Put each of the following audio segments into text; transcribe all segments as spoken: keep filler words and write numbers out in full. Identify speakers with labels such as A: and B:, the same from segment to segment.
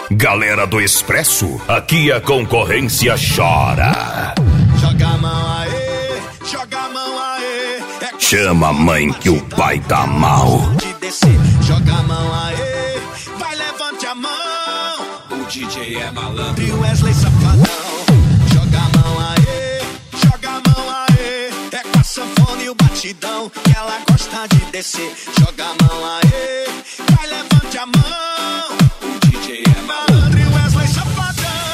A: Galera do Expresso, aqui a concorrência chora.
B: Joga a mão aí, joga a mão aí. É
A: Chama a mãe que o pai tá mal.
B: de descer, joga a mão aí, vai levante a mão. O D J é malandro e o Wesley safadão. Joga a mão aí, joga a mão aí. É com a sanfona e o batidão que ela gosta de descer. Joga a mão aí, vai levante a mão. O D J é malandro e o Wesley safadão.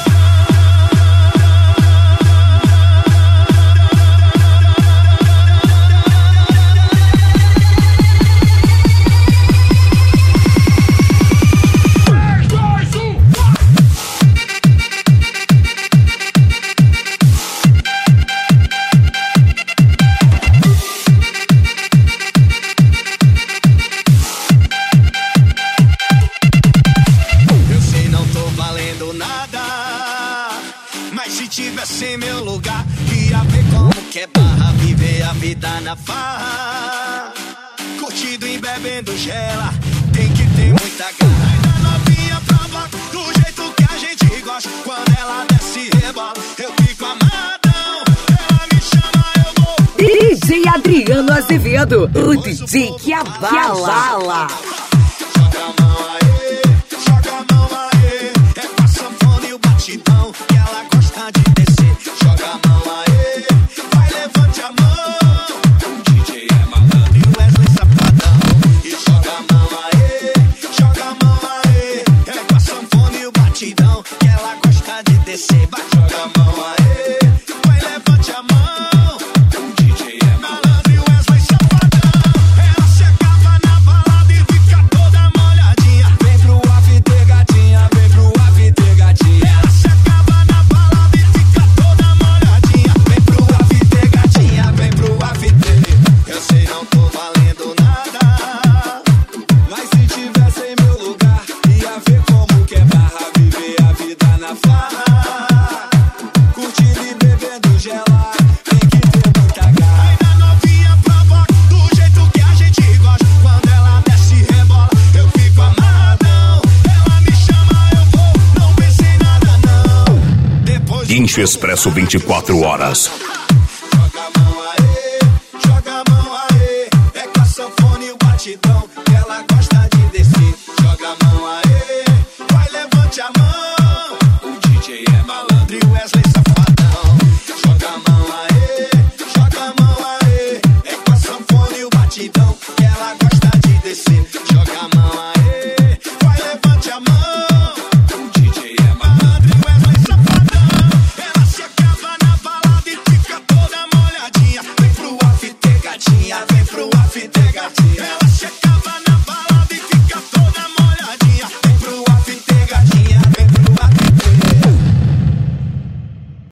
B: Tivesse em meu lugar, ia ver como que é barra, viver a vida na farra. Curtindo e bebendo gela, tem que ter muita garra. Ainda novinha pra bloco, do jeito que a gente gosta. Quando ela desce e rebola, eu fico amadão. Ela me chama, eu vou.
C: D J Adriano Azevedo, o D J que abala.
B: Joga a mão aí, joga a mão aí. É com a sanfona e o batidão que ela gosta de descer. Joga a mão aí, vai levante a mão. O D J é malandro e o Wesley safadão. E joga a mão aí, joga a mão aí. É com a sanfona e o batidão que ela gosta de descer. Vai, joga a mão aí, vai levante a mão. O D J é malandro e o Wesley safadão. Ela chegava na balada e fica toda molhadinha. Vem pro after, gatinha, vem pro after, gatinha. Ela chegava na balada e fica toda molhadinha. Vem pro after, gatinha, vem pro after. Eu sei não tô valendo nada, mas se tivesse em meu lugar, ia ver como que é barra, viver a vida na farra. Curtindo e bebendo gelar, tem que ter muita garra. Ainda novinha provoca, do jeito que a gente gosta. Quando ela desce e rebola, eu fico amarradão. Ela me chama, eu vou, não pensei nada não. Depois
A: Guincho Expresso vinte e quatro horas.
B: joga a mão aí, joga a mão aí. É com a sanfona e o batidão que ela gosta de descer. Joga a mão aí, vai levante a mão. O D J é malandro e o Wesley safadão. Joga a mão aí, joga a mão aí. É com a sanfona e o batidão que ela gosta de descer. Joga a mão aí, vai levante a mão. O D J é malandro e o Wesley safadão. Ela chegava na balada e fica toda molhadinha. Vem pro after, gatinha, vem pro after.